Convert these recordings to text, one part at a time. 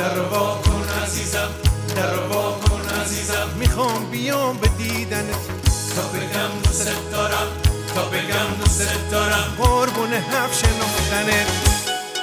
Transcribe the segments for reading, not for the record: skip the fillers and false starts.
در رو وا کن عزیزم، در رو وا کن عزیزم. میخوام بیام به دیدنت تا بگم دوست دارم، تا بگم دوست دارم. قربون حرف شنفتنت.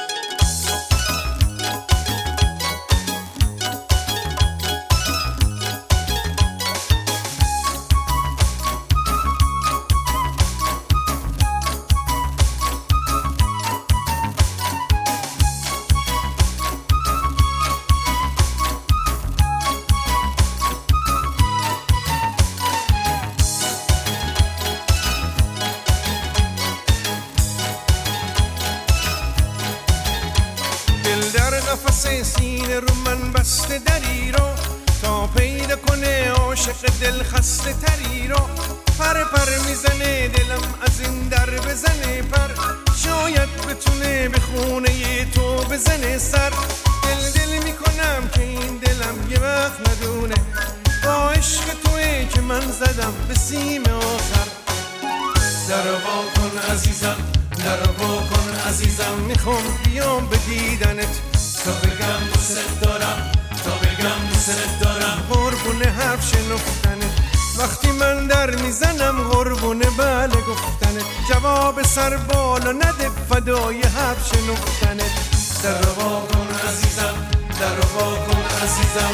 در قفس سینه رو من بسته دری رو تا پیدا کنه عاشق دل خسته تری رو. پر پر میزنه دلم از این در بزنه پر، شاید بتونه به خونه تو بزنه سر. دل دل میکنم که این دلم یه وقت ندونه با عشق توئه که من زدم به سیم آخر. در رو وا کن عزیزم، در رو وا کن عزیزم. میخوام بیام به دیدنت تا بگم دوست دارم، تا بگم دوست دارم. قربون حرف شنفتنت. وقتی من در میزنم قربون بله گفتنت، جواب سر بالا نده فدای حرف شنفتنت. در رو وا کن عزیزم، در رو وا کن عزیزم.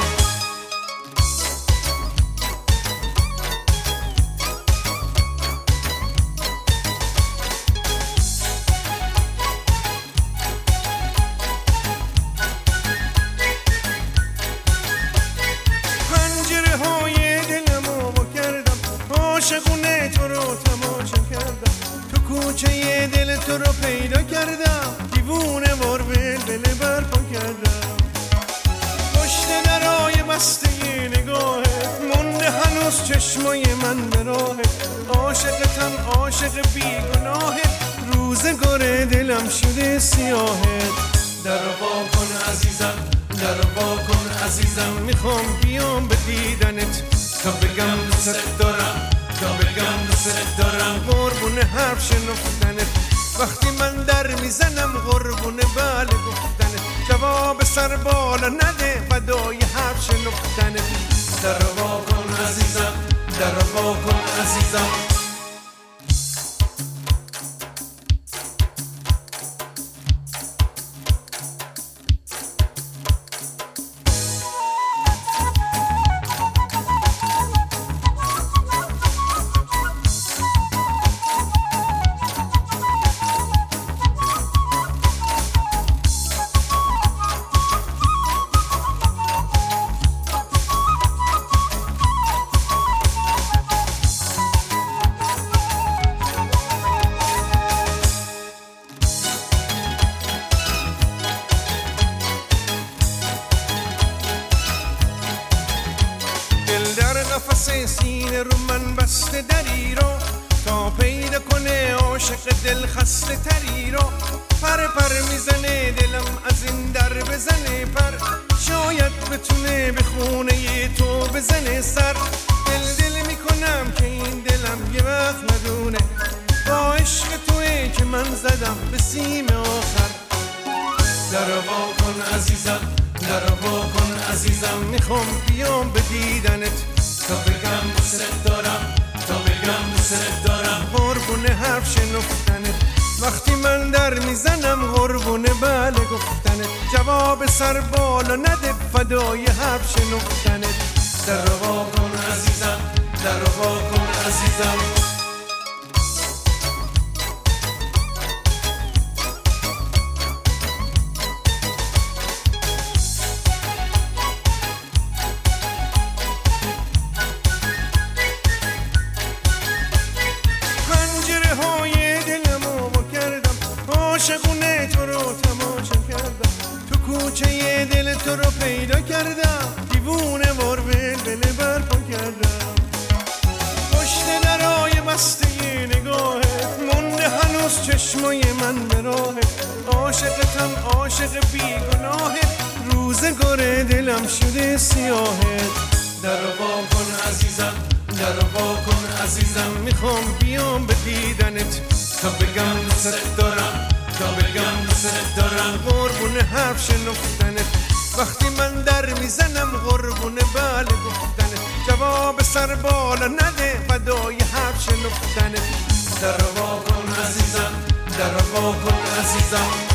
عاشقونه تو رو تماشا کردم، تو کوچه دل تو رو پیدا کردم، دیوونه وار ول برپا کردم. پشت درای بسته نگاهت مونده هنوز چشمای من به راهت. عاشقتم عاشق بیگناهت، روزگار دلم شده سیاهت. در رو وا کن عزیزم، در رو وا کن عزیزم. میخوام بیام به دیدنت تا بگم دوست دارم، تا بگم دوست دارم. قربون حرف شنفتنت. وقتی من در میزنم قربون بله گفتنت، جواب سر بالا نده فدای حرف شنفتنت. در رو وا کن عزیزم، در رو وا کن عزیزم. در قفس سینه رو من بسته دری رو تا پیدا کنه عاشق دل خسته تری رو. پر پر میزنه دلم از این در بزنه پر، شاید بتونه به خونه تو بزنه سر. دل دل میکنم که این دلم یه وقت ندونه با عشق توئه که من زدم به سیم آخر. در رو وا کن عزیزم، در رو وا کن عزیزم. میخوام بیام به دیدنت تا بگم دوست دارم، تا بگم دوست دارم. قربون حرف شنفتنت. وقتی من در میزنم قربون بله گفتنت، جواب سر بالا نده فدای حرف شنفتنت. در رو وا کن عزیزم، در رو وا کن عزیزم. عاشقونه تو رو تماشا کردم، تو کوچه دل تو رو پیدا کردم، دیوونه وار ول برپا کردم. پشت درای بسته نگاهت مونده هنوز چشمای من به راهت. عاشقتم عاشق بیگناهت، روزگار دلم شده سیاهت. در رو وا کن عزیزم، در رو وا کن عزیزم. میخوام بیام به دیدنت تا بگم دوست دارم، تا بگم دوست دارم. قربون حرف شنفتنت. وقتی من گفتنه جواب سر بالا نده فدای حرف شنفتنه در وا کن عزیزم در وا کن عزیزم